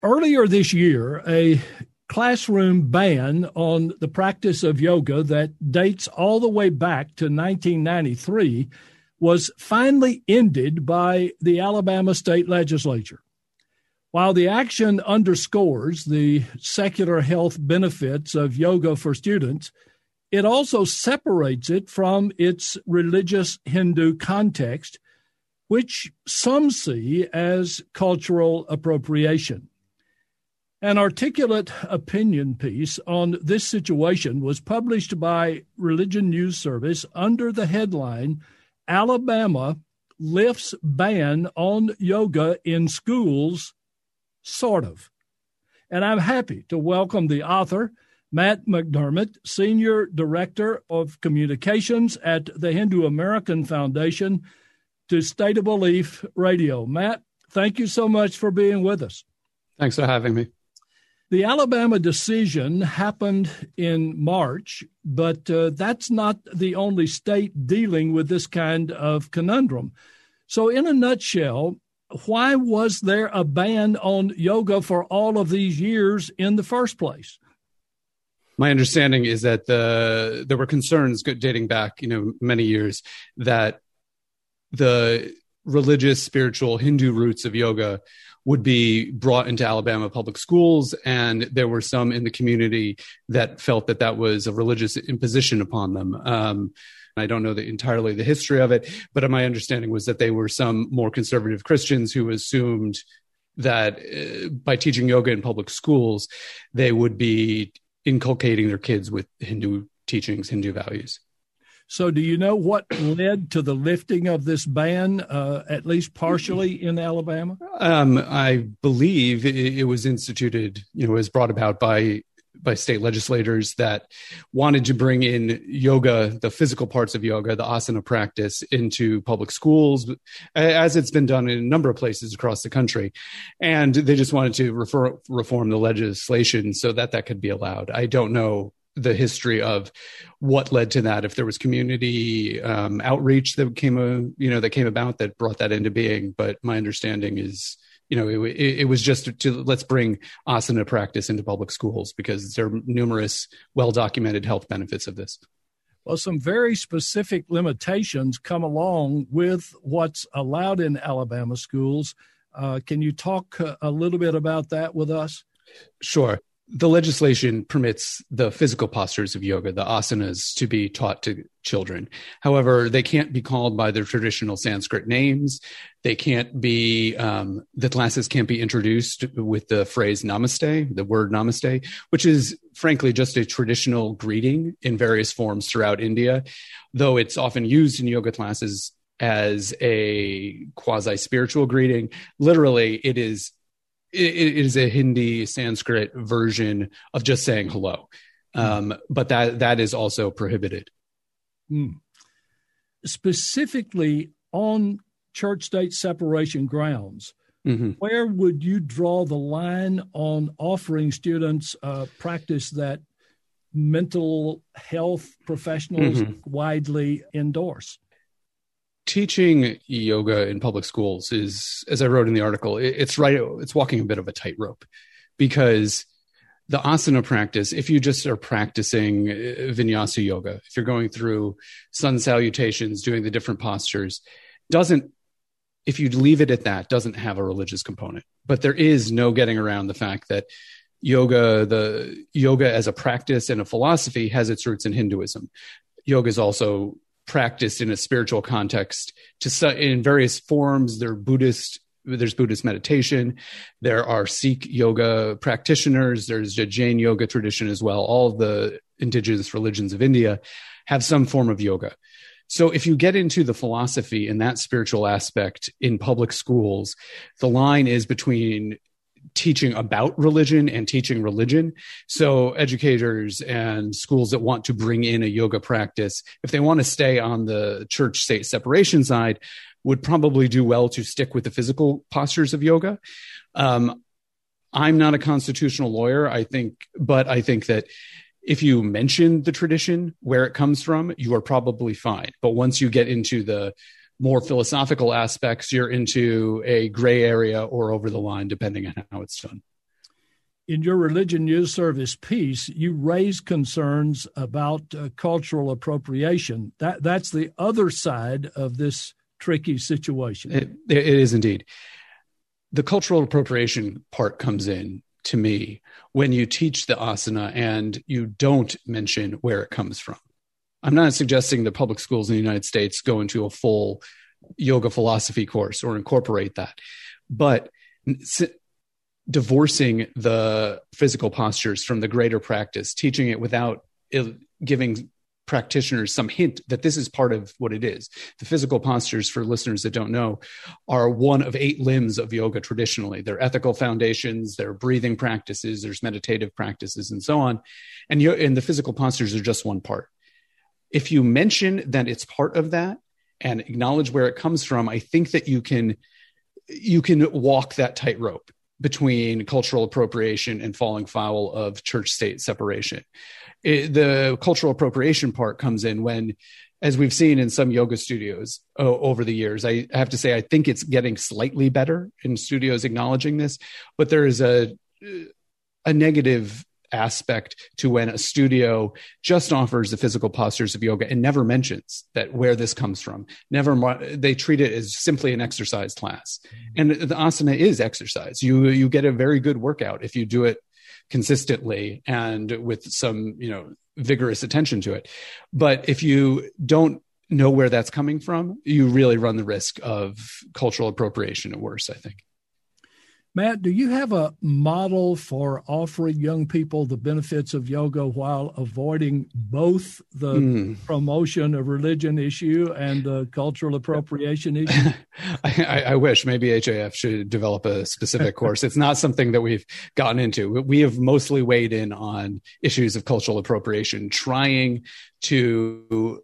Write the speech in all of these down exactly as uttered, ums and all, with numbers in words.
Earlier this year, a classroom ban on the practice of yoga that dates all the way back to nineteen ninety-three was finally ended by the Alabama state legislature. While the action underscores the secular health benefits of yoga for students, it also separates it from its religious Hindu context, which some see as cultural appropriation. An articulate opinion piece on this situation was published by Religion News Service under the headline, Alabama Lifts Ban on Yoga in Schools, Sort of. And I'm happy to welcome the author, Matt McDermott, Senior Director of Communications at the Hindu American Foundation, to State of Belief Radio. Matt, thank you so much for being with us. Thanks for having me. The Alabama decision happened in March, but uh, that's not the only state dealing with this kind of conundrum. So in a nutshell, why was there a ban on yoga for all of these years in the first place? My understanding is that the, there were concerns dating back, you know, many years that the religious, spiritual Hindu roots of yoga would be brought into Alabama public schools. And there were some in the community that felt that that was a religious imposition upon them. Um, I don't know the, entirely the history of it, but my understanding was that they were some more conservative Christians who assumed that uh, by teaching yoga in public schools, they would be inculcating their kids with Hindu teachings, Hindu values. So do you know what led to the lifting of this ban, uh, at least partially in Alabama? Um, I believe it, it was instituted, you know, was brought about by by state legislators that wanted to bring in yoga, the physical parts of yoga, the asana practice, into public schools, as it's been done in a number of places across the country. And they just wanted to refer, reform the legislation so that that could be allowed. I don't know the history of what led to that, if there was community um, outreach that came, uh, you know, that came about that brought that into being. But my understanding is, you know, it, it, it was just to, to let's bring asana practice into public schools because there are numerous well-documented health benefits of this. Well, some very specific limitations come along with what's allowed in Alabama schools. Uh, can you talk a little bit about that with us? Sure. The legislation permits the physical postures of yoga, the asanas, to be taught to children. However, they can't be called by their traditional Sanskrit names. They can't be, um, the classes can't be introduced with the phrase namaste, the word namaste, which is frankly just a traditional greeting in various forms throughout India, though it's often used in yoga classes as a quasi-spiritual greeting. Literally, it is It is a Hindi Sanskrit version of just saying hello, um, but that that is also prohibited. Mm. Specifically on church-state separation grounds, mm-hmm. where would you draw the line on offering students uh, practice that mental health professionals mm-hmm. widely endorse? Teaching yoga in public schools is, as I wrote in the article, it's right. It's walking a bit of a tightrope because the asana practice, if you just are practicing vinyasa yoga, if you're going through sun salutations, doing the different postures, doesn't, if you leave it at that, doesn't have a religious component. But there is no getting around the fact that yoga, the yoga as a practice and a philosophy has its roots in Hinduism. Yoga is also practiced in a spiritual context to in various forms. There are Buddhist, there's Buddhist meditation. There are Sikh yoga practitioners. There's a Jain yoga tradition as well. All of the indigenous religions of India have some form of yoga. So if you get into the philosophy and that spiritual aspect in public schools, the line is between teaching about religion and teaching religion. So educators and schools that want to bring in a yoga practice, if they want to stay on the church-state separation side, would probably do well to stick with the physical postures of yoga. Um, I'm not a constitutional lawyer, I think, but I think that if you mention the tradition, where it comes from, you are probably fine. But once you get into the more philosophical aspects, you're into a gray area or over the line, depending on how it's done. In your Religion News Service piece, you raise concerns about uh, cultural appropriation. That that's the other side of this tricky situation. It, it is indeed. The cultural appropriation part comes in to me when you teach the asana and you don't mention where it comes from. I'm not suggesting that public schools in the United States go into a full yoga philosophy course or incorporate that, but divorcing the physical postures from the greater practice, teaching it without giving practitioners some hint that this is part of what it is. The physical postures, for listeners that don't know, are one of eight limbs of yoga traditionally. They're ethical foundations, they're breathing practices, there's meditative practices, and so on. And, you, and the physical postures are just one part. If you mention that it's part of that and acknowledge where it comes from, I think that you can you can walk that tightrope between cultural appropriation and falling foul of church-state separation. It, the cultural appropriation part comes in when, as we've seen in some yoga studios oh, over the years, I have to say I think it's getting slightly better in studios acknowledging this, but there is a a negative aspect to when a studio just offers the physical postures of yoga and never mentions that where this comes from. Never, they treat it as simply an exercise class. And the asana is exercise. You you get a very good workout if you do it consistently and with some, you know, vigorous attention to it. But if you don't know where that's coming from, you really run the risk of cultural appropriation at worst, I think. Matt, do you have a model for offering young people the benefits of yoga while avoiding both the mm. promotion of religion issue and the cultural appropriation issue? I, I wish. Maybe H A F should develop a specific course. It's not something that we've gotten into. We have mostly weighed in on issues of cultural appropriation, trying to...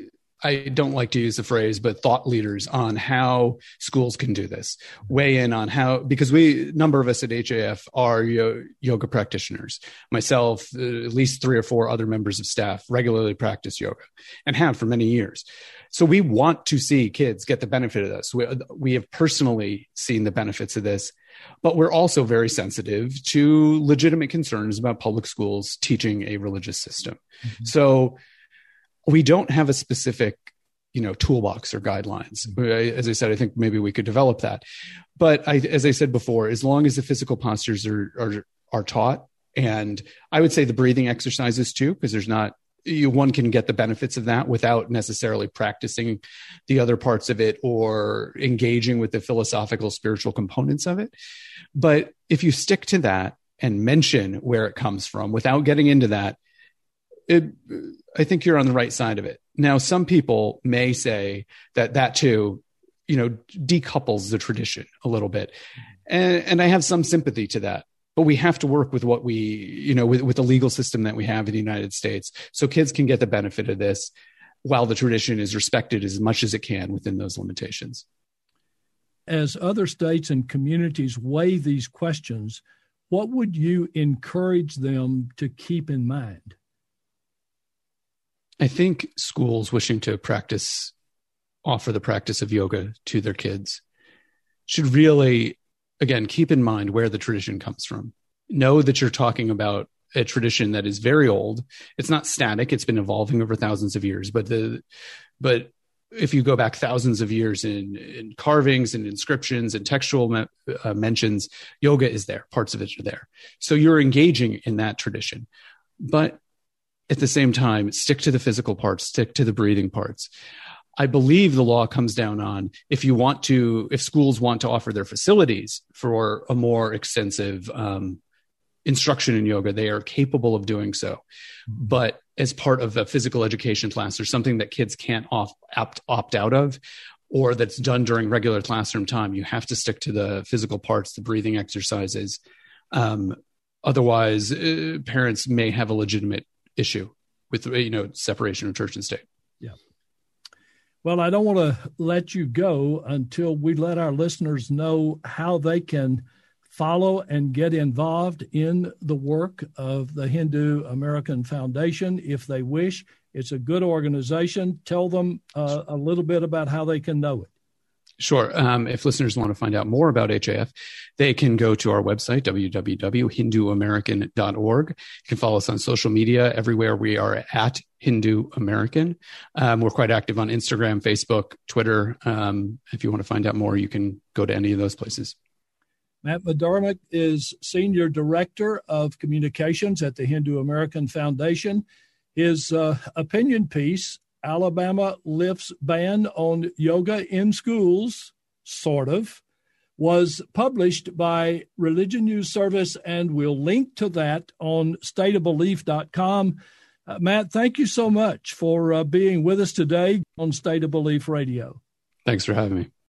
I don't like to use the phrase, but thought leaders on how schools can do this, weigh in on how, because we, a number of us at H A F are yo- yoga practitioners. Myself, uh, at least three or four other members of staff regularly practice yoga and have for many years. So we want to see kids get the benefit of this. We, we have personally seen the benefits of this, but we're also very sensitive to legitimate concerns about public schools teaching a religious system. Mm-hmm. So we don't have a specific, you know, toolbox or guidelines. As I said, I think maybe we could develop that. But I, as I said before, as long as the physical postures are are, are taught, and I would say the breathing exercises too, because there's not, you, one can get the benefits of that without necessarily practicing the other parts of it or engaging with the philosophical, spiritual components of it. But if you stick to that and mention where it comes from without getting into that, It, I think you're on the right side of it. Now, some people may say that that too, you know, decouples the tradition a little bit. And, and I have some sympathy to that, but we have to work with what we, you know, with, with the legal system that we have in the United States. So kids can get the benefit of this while the tradition is respected as much as it can within those limitations. As other states and communities weigh these questions, what would you encourage them to keep in mind? I think schools wishing to practice, offer the practice of yoga to their kids should really, again, keep in mind where the tradition comes from. Know that you're talking about a tradition that is very old. It's not static. It's been evolving over thousands of years. But the, but if you go back thousands of years in, in carvings and inscriptions and textual me, uh, mentions, yoga is there. Parts of it are there. So you're engaging in that tradition. But at the same time, stick to the physical parts, stick to the breathing parts. I believe the law comes down on if you want to, if schools want to offer their facilities for a more extensive um, instruction in yoga, they are capable of doing so. But as part of a physical education class or something that kids can't off, opt, opt out of, or that's done during regular classroom time, you have to stick to the physical parts, the breathing exercises. Um, otherwise, uh, parents may have a legitimate issue with, you know, separation of church and state. Yeah. Well, I don't want to let you go until we let our listeners know how they can follow and get involved in the work of the Hindu American Foundation if they wish. It's a good organization. Tell them uh, a little bit about how they can know it. Sure. Um, if listeners want to find out more about H A F, they can go to our website, w w w dot hindu american dot org. You can follow us on social media. Everywhere we are at Hindu American. Um, we're quite active on Instagram, Facebook, Twitter. Um, if you want to find out more, you can go to any of those places. Matt McDermott is Senior Director of Communications at the Hindu American Foundation. His uh, opinion piece, Alabama Lifts Ban on Yoga in Schools, sort of, was published by Religion News Service, and we'll link to that on state of belief dot com. Uh, Matt, thank you so much for uh, being with us today on State of Belief Radio. Thanks for having me.